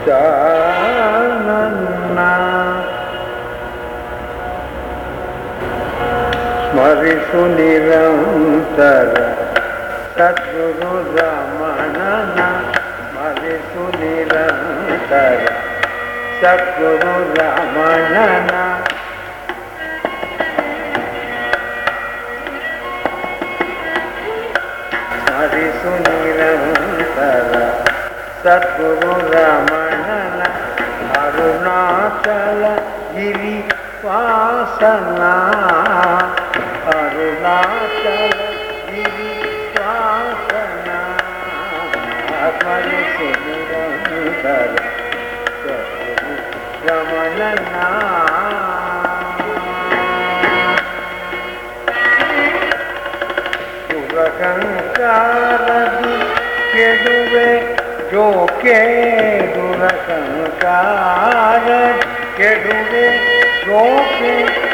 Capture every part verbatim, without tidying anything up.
ನನ್ನ ಸ್ಮರಿಸು ನಿರಂತರ ಸದ್ಗುರು ರಮಣನ ಸ್ಮರಿಸು ನಿರಂತರ ಸದ್ಗುರು ರಮಣನ ಸ್ಮರಿಸು ನಿರಂತರ ಸದ್ಗುರು ರಮಣನ ಅರುಣಾಚಲ ಗಿರಿ ವಾಸನ ಅರುಣಾಚಲ ಗಿರಿ ವಾಸನ ಸ್ಮರಿಸು ನಿರಂತರ ಸದ್ಗುರು ರಮಣನ ದುರಹಂಕಾರದಿ ಕೆಡುವೆ ಜೋಕೆ ದುರಹಂಕಾರ ಕೆಡುವೆ ಜೋಕೆ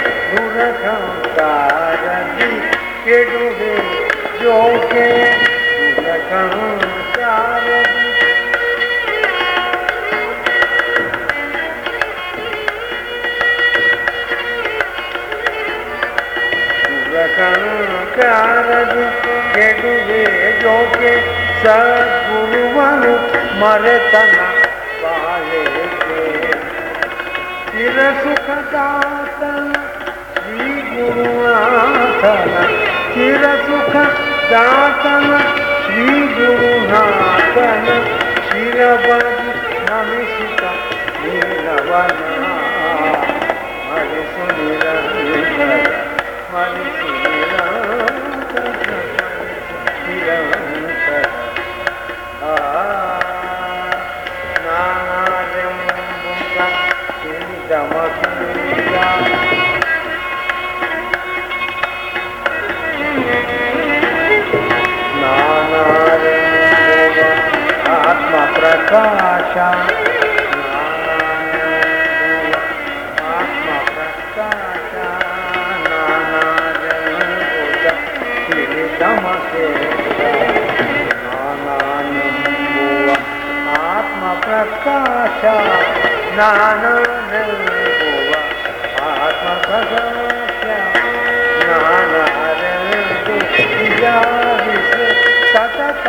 ದುರಹಂಕಾರದಿ ಕೆಡುವೆ ಜೋಕೆ ದುರಹಂಕಾರದಿ ದುರಹಂಕಾರದಿ ಕೆಡುವೆ ಜೋಕೆ ಸದ್ಗುರುವನು ಮರೆತನ ಬಾಳೆಗೆ ಚಿರಸುಖದಾತನ ಶ್ರೀ ಗುರುನಾಥನ ಚಿರಸುಖದಾತನ ಶ್ರೀ ಗುರುನಾಥನ ಶಿರಬದಿ ನಮಿಸಿತ ನೀಲವನ ಮರಿಸು ನಿರಂತರ ಮರಿಸು ನಿರಂತರ ನಿರಂತರ ನಾನಾರೆಂಬುಕ ತಿಳಿದಮಕೀಯ ನಾನಾರೆಂಬುವ ಆತ್ಮ ಪ್ರಕಾಶ ನಾನಾರೆಂಬುವ ಆತ್ಮ ಪ್ರಕಾಶ ನಾನಾರೆಂಬುವ ತಿಳಿದಮಕೀಯ ಪ್ರಕಾಶ ನಾನನೆಂಬುವ ಆತ್ಮ ಪ್ರಕಾಶ ನಾನರೆಂದು ವಿಚಾರಿಸು ಸತತ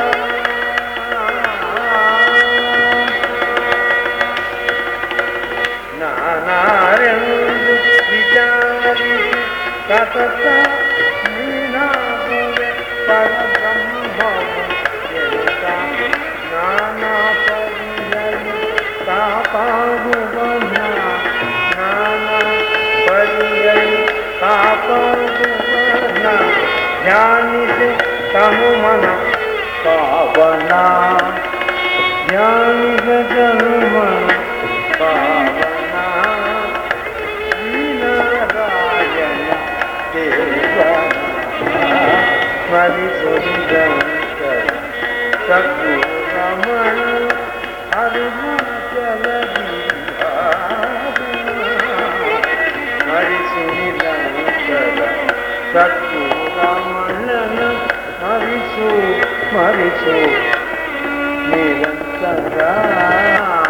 ನಾನರೆಂದು ವಿಚಾರಿಸು ಸತತ ನೀನಾಗುವೆ ಪರಬ್ರಹ್ಮವು ಎಂತ ನಾನಾ ಕಾಪಾಡುವನ ನಾನಾ ಪರಿಯಲಿ ಕಾಪಾಡುವನ ಧ್ಯಾನಿಸಿ ತನುಮನ ಪಾವನ ಧ್ಯಾನಿಸ ತನುಮನ ಪಾವನ ಶ್ರೀನಾರಾಯಣ ದೇವನ ಸ್ಮರಿಸು ನಿರಂತರ ಸದ್ಗುರು ರಮಣ ಅರುಣಾಚಲ ಹರಿಸು ನಿರಂತರ ಸದ್ಗುರು ರಮಣನ ಹರಿಸು ಸ್ಮರಿಸು ನಿರಂತರ